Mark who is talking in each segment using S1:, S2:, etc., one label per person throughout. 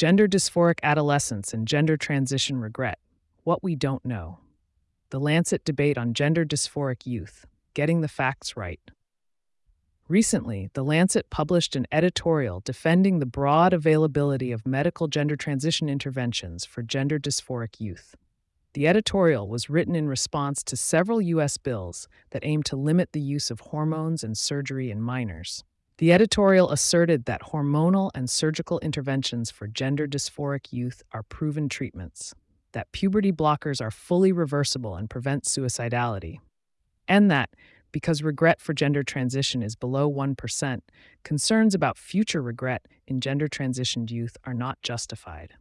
S1: Gender dysphoric adolescence and gender transition regret. What we don't know. The Lancet debate on gender dysphoric youth. Getting the facts right. Recently, The Lancet published an editorial defending the broad availability of medical gender transition interventions for gender dysphoric youth. The editorial was written in response to several U.S. bills that aim to limit the use of hormones and surgery in minors. The editorial asserted that hormonal and surgical interventions for gender dysphoric youth are proven treatments, that puberty blockers are fully reversible and prevent suicidality, and that, because regret for gender transition is below 1%, concerns about future regret in gender-transitioned youth are not justified.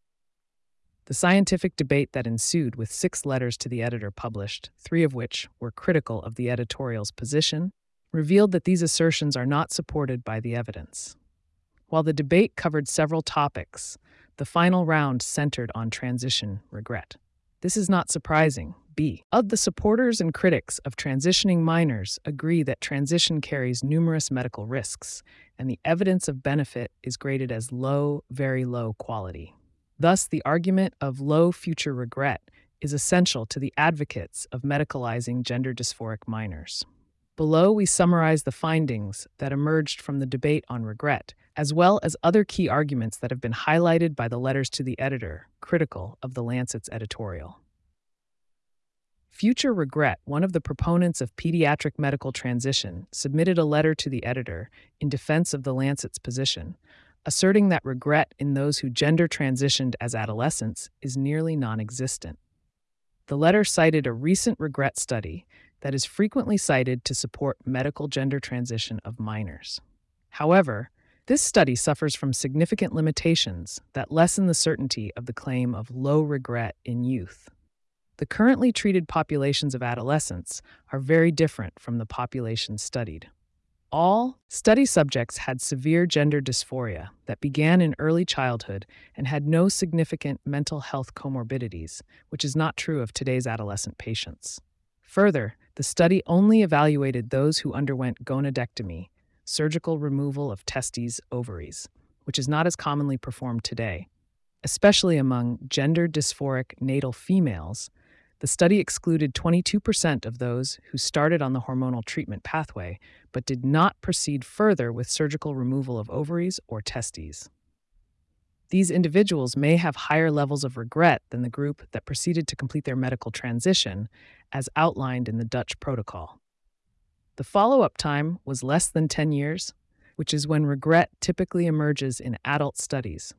S1: The scientific debate that ensued, with 6 letters to the editor published, 3 of which were critical of the editorial's position, revealed that these assertions are not supported by the evidence. While the debate covered several topics, the final round centered on transition regret. This is not surprising. Of the supporters and critics of transitioning minors agree that transition carries numerous medical risks, and the evidence of benefit is graded as low, very low quality. Thus, the argument of low future regret is essential to the advocates of medicalizing gender dysphoric minors. Below, we summarize the findings that emerged from the debate on regret, as well as other key arguments that have been highlighted by the letters to the editor, critical of the Lancet's editorial. Future Regret, one of the proponents of pediatric medical transition, submitted a letter to the editor in defense of the Lancet's position, asserting that regret in those who gender transitioned as adolescents is nearly non-existent. The letter cited a recent regret study that is frequently cited to support medical gender transition of minors. However, this study suffers from significant limitations that lessen the certainty of the claim of low regret in youth. The currently treated populations of adolescents are very different from the populations studied. All study subjects had severe gender dysphoria that began in early childhood and had no significant mental health comorbidities, which is not true of today's adolescent patients. Further, the study only evaluated those who underwent gonadectomy, surgical removal of testes, ovaries, which is not as commonly performed today. Especially among gender dysphoric natal females, the study excluded 22% of those who started on the hormonal treatment pathway but did not proceed further with surgical removal of ovaries or testes. These individuals may have higher levels of regret than the group that proceeded to complete their medical transition, as outlined in the Dutch protocol. The follow-up time was less than 10 years, which is when regret typically emerges in adult studies.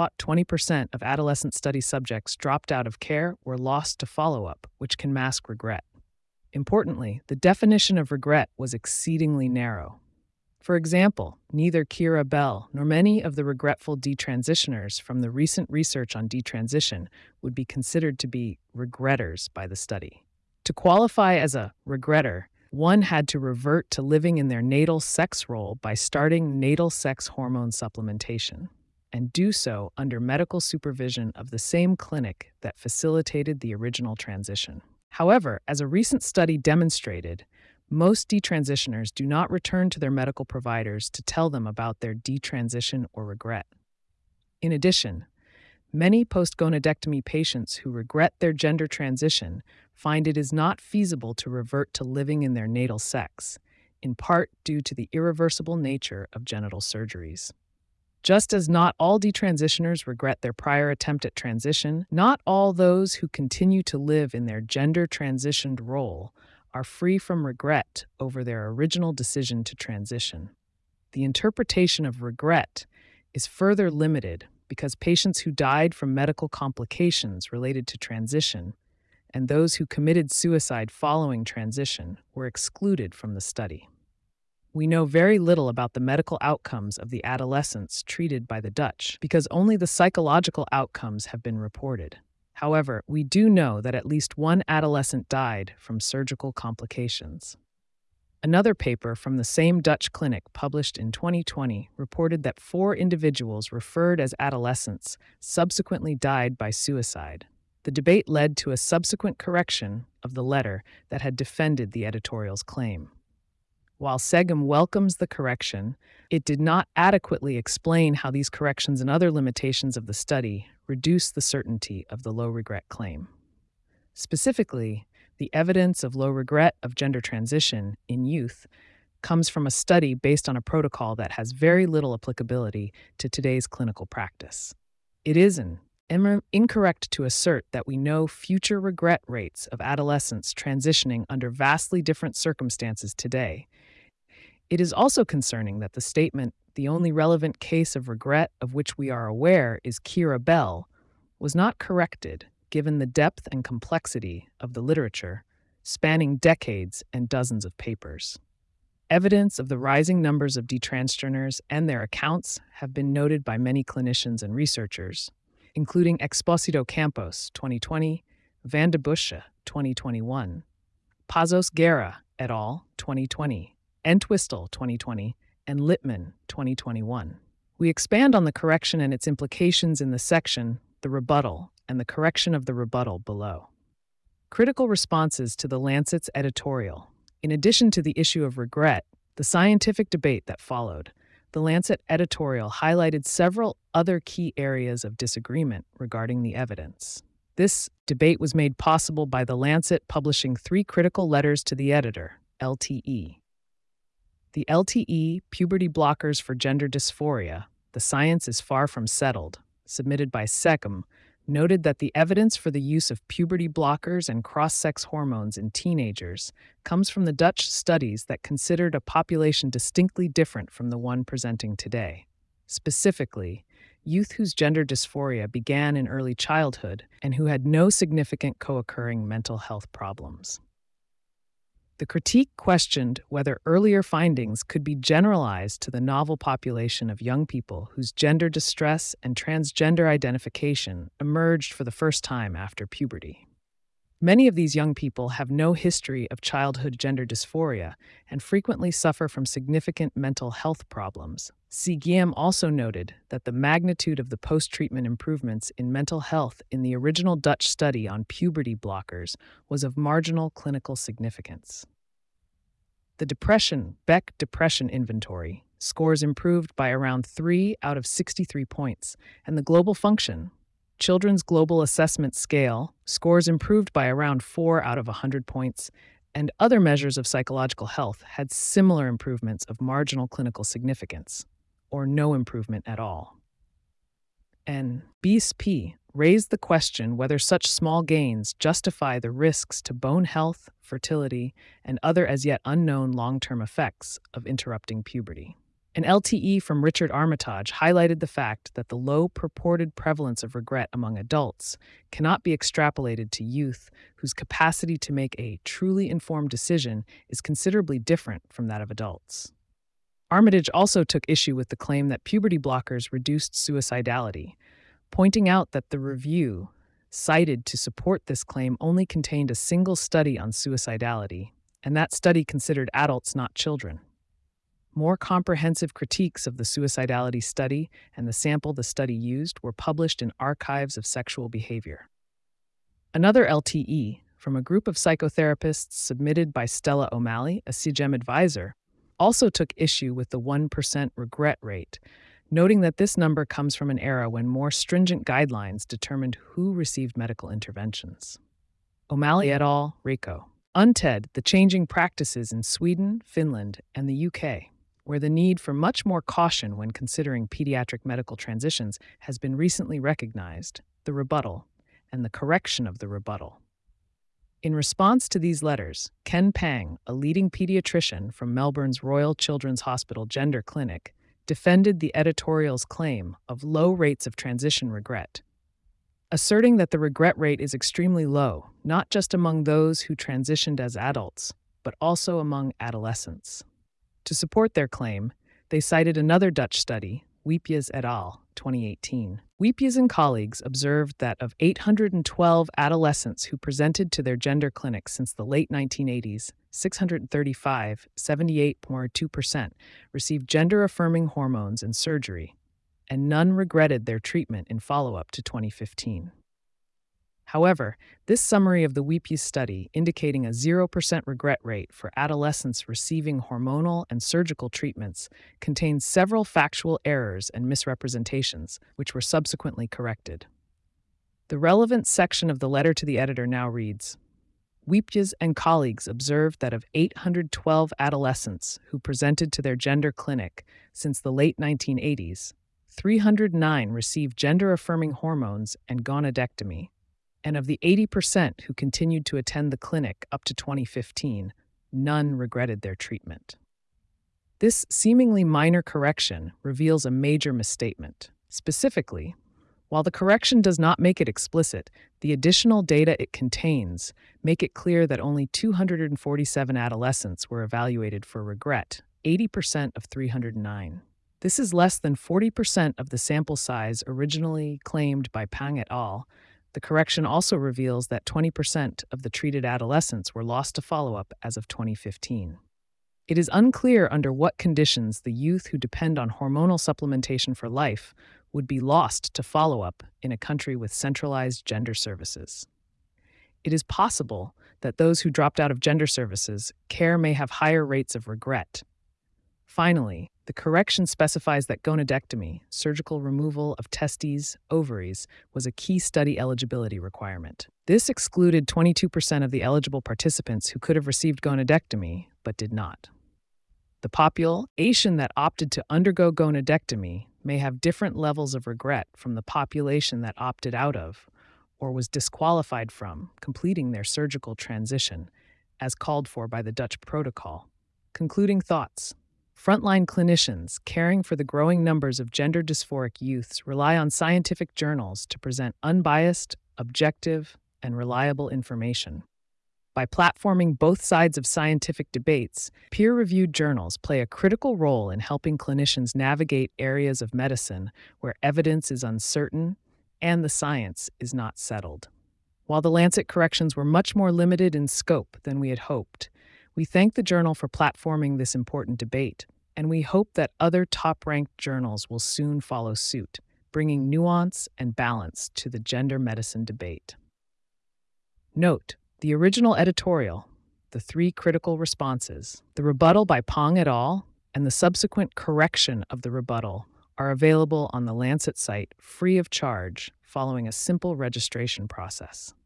S1: 20% of adolescent study subjects dropped out of care or lost to follow-up, which can mask regret. Importantly, the definition of regret was exceedingly narrow. For example, neither Keira Bell nor many of the regretful detransitioners from the recent research on detransition would be considered to be regretters by the study. To qualify as a regretter, one had to revert to living in their natal sex role by starting natal sex hormone supplementation, and do so under medical supervision of the same clinic that facilitated the original transition. However, as a recent study demonstrated, most detransitioners do not return to their medical providers to tell them about their detransition or regret. In addition, many post-gonadectomy patients who regret their gender transition find it is not feasible to revert to living in their natal sex, in part due to the irreversible nature of genital surgeries. Just as not all detransitioners regret their prior attempt at transition, not all those who continue to live in their gender-transitioned role are free from regret over their original decision to transition. The interpretation of regret is further limited because patients who died from medical complications related to transition and those who committed suicide following transition were excluded from the study. We know very little about the medical outcomes of the adolescents treated by the Dutch because only the psychological outcomes have been reported. However, we do know that at least one adolescent died from surgical complications. Another paper from the same Dutch clinic published in 2020 reported that 4 individuals referred as adolescents subsequently died by suicide. The debate led to a subsequent correction of the letter that had defended the editorial's claim. While Segum welcomes the correction, it did not adequately explain how these corrections and other limitations of the study reduce the certainty of the low regret claim. Specifically, the evidence of low regret of gender transition in youth comes from a study based on a protocol that has very little applicability to today's clinical practice. It is incorrect to assert that we know future regret rates of adolescents transitioning under vastly different circumstances today. It is also concerning that the statement, "the only relevant case of regret of which we are aware is Keira Bell," was not corrected given the depth and complexity of the literature, spanning decades and dozens of papers. Evidence of the rising numbers of detransgenders and their accounts have been noted by many clinicians and researchers, including Exposito Campos, 2020, Van de Busche, 2021, Pazos Guerra et al., 2020, Entwistle, 2020, and Littman, 2021. We expand on the correction and its implications in the section, The Rebuttal, and the correction of the rebuttal below. Critical responses to the Lancet's editorial. In addition to the issue of regret, the scientific debate that followed, the Lancet editorial highlighted several other key areas of disagreement regarding the evidence. This debate was made possible by the Lancet publishing 3 critical letters to the editor, LTE. The LTE Puberty Blockers for Gender Dysphoria, The Science is Far from Settled, submitted by Segum, noted that the evidence for the use of puberty blockers and cross-sex hormones in teenagers comes from the Dutch studies that considered a population distinctly different from the one presenting today. Specifically, youth whose gender dysphoria began in early childhood and who had no significant co-occurring mental health problems. The critique questioned whether earlier findings could be generalized to the novel population of young people whose gender distress and transgender identification emerged for the first time after puberty. Many of these young people have no history of childhood gender dysphoria and frequently suffer from significant mental health problems. Segum also noted that the magnitude of the post-treatment improvements in mental health in the original Dutch study on puberty blockers was of marginal clinical significance. The Beck Depression Inventory scores improved by around 3 out of 63 points, and the Global Function, Children's Global Assessment Scale, scores improved by around 4 out of 100 points, and other measures of psychological health had similar improvements of marginal clinical significance, or no improvement at all. And BSP raised the question whether such small gains justify the risks to bone health, fertility, and other as yet unknown long-term effects of interrupting puberty. An LTE from Richard Armitage highlighted the fact that the low purported prevalence of regret among adults cannot be extrapolated to youth whose capacity to make a truly informed decision is considerably different from that of adults. Armitage also took issue with the claim that puberty blockers reduced suicidality, pointing out that the review cited to support this claim only contained a single study on suicidality, and that study considered adults, not children. More comprehensive critiques of the suicidality study and the sample the study used were published in Archives of Sexual Behavior. Another LTE, from a group of psychotherapists submitted by Stella O'Malley, a Segum advisor, also took issue with the 1% regret rate, noting that this number comes from an era when more stringent guidelines determined who received medical interventions. O'Malley et al., Rico. UNTED, the changing practices in Sweden, Finland, and the UK, where the need for much more caution when considering pediatric medical transitions has been recently recognized, the rebuttal, and the correction of the rebuttal. In response to these letters, Ken Pang, a leading pediatrician from Melbourne's Royal Children's Hospital Gender Clinic, defended the editorial's claim of low rates of transition regret, asserting that the regret rate is extremely low, not just among those who transitioned as adults, but also among adolescents. To support their claim, they cited another Dutch study, Wiepjes et al., 2018. Wiepjes and colleagues observed that of 812 adolescents who presented to their gender clinics since the late 1980s, 635, 78.2%, received gender-affirming hormones and surgery, and none regretted their treatment in follow-up to 2015. However, this summary of the WEPUS study, indicating a 0% regret rate for adolescents receiving hormonal and surgical treatments, contains several factual errors and misrepresentations, which were subsequently corrected. The relevant section of the letter to the editor now reads, WEPUS and colleagues observed that of 812 adolescents who presented to their gender clinic since the late 1980s, 309 received gender-affirming hormones and gonadectomy, and of the 80% who continued to attend the clinic up to 2015, none regretted their treatment. This seemingly minor correction reveals a major misstatement. Specifically, while the correction does not make it explicit, the additional data it contains make it clear that only 247 adolescents were evaluated for regret, 80% of 309. This is less than 40% of the sample size originally claimed by Pang et al. The correction also reveals that 20% of the treated adolescents were lost to follow-up as of 2015. It is unclear under what conditions the youth who depend on hormonal supplementation for life would be lost to follow-up in a country with centralized gender services. It is possible that those who dropped out of gender services care may have higher rates of regret. Finally, the correction specifies that gonadectomy, surgical removal of testes, ovaries, was a key study eligibility requirement. This excluded 22% of the eligible participants who could have received gonadectomy but did not. The population that opted to undergo gonadectomy may have different levels of regret from the population that opted out of or was disqualified from completing their surgical transition, as called for by the Dutch protocol. Concluding thoughts. Frontline clinicians caring for the growing numbers of gender dysphoric youths rely on scientific journals to present unbiased, objective, and reliable information. By platforming both sides of scientific debates, peer-reviewed journals play a critical role in helping clinicians navigate areas of medicine where evidence is uncertain and the science is not settled. While the Lancet corrections were much more limited in scope than we had hoped, we thank the journal for platforming this important debate, and we hope that other top-ranked journals will soon follow suit, bringing nuance and balance to the gender medicine debate. Note: the original editorial, the 3 critical responses, the rebuttal by Pang et al., and the subsequent correction of the rebuttal are available on the Lancet site free of charge following a simple registration process.